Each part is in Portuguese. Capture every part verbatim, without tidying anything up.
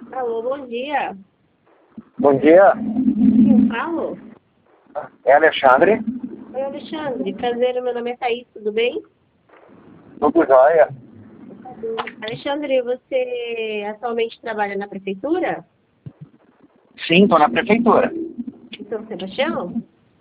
Alô, bom dia. Bom dia, Quem falo? é Alexandre, Oi, Alexandre. Prazer, meu nome é Thaís, tudo bem? tudo jóia? Alexandre, você atualmente trabalha na prefeitura Sim, estou na prefeitura. de São Sebastião?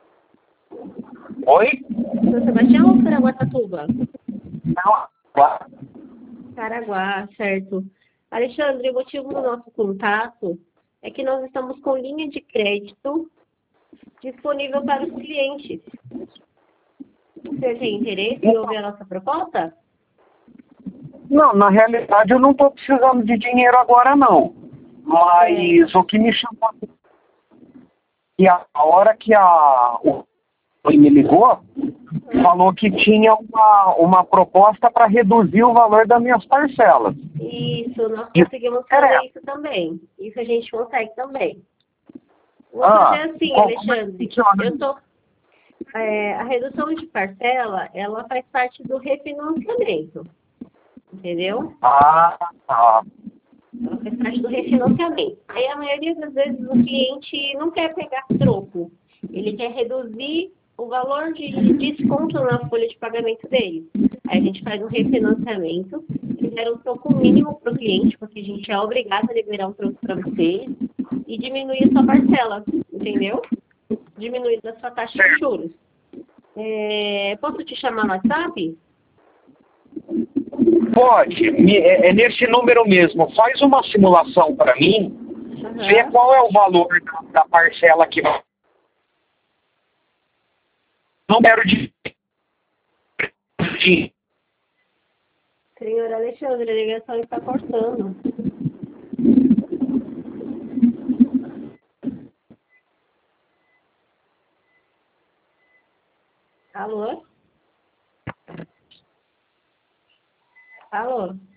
Oi? São Sebastião ou Caraguatatuba? Não, claro. Caraguá, certo. Alexandre, o motivo do nosso contato é que nós estamos com linha de crédito disponível para os clientes. Você tem interesse em ouvir a nossa proposta? Não, na realidade eu não estou precisando de dinheiro agora não. É, Mas o que me chamou que a a hora que a o ele me ligou, falou que tinha uma, uma proposta para reduzir o valor das minhas parcelas. isso, nós Isso conseguimos fazer era. isso também. Isso a gente consegue também. Vou fazer Ah, assim, como como é que Alexandre. Eu funciona? tô, é, a redução de parcela, ela faz parte do refinanciamento, entendeu? Ah, tá. Ela faz parte do refinanciamento. Aí a maioria das vezes o cliente não quer pegar troco. Ele quer reduzir o valor de desconto na folha de pagamento dele. Aí a gente faz um refinanciamento, libera um troco mínimo para o cliente, porque a gente é obrigado a liberar um troco para você e diminuir a sua parcela, entendeu? Diminuir a sua taxa de juros. É, posso te chamar no WhatsApp? Pode, me- é, é nesse número mesmo. Faz uma simulação para mim, vê Aham. qual é o valor da, da parcela que vai. Número de. de- Senhor Alexandre, a ligação está cortando. Alô? Alô?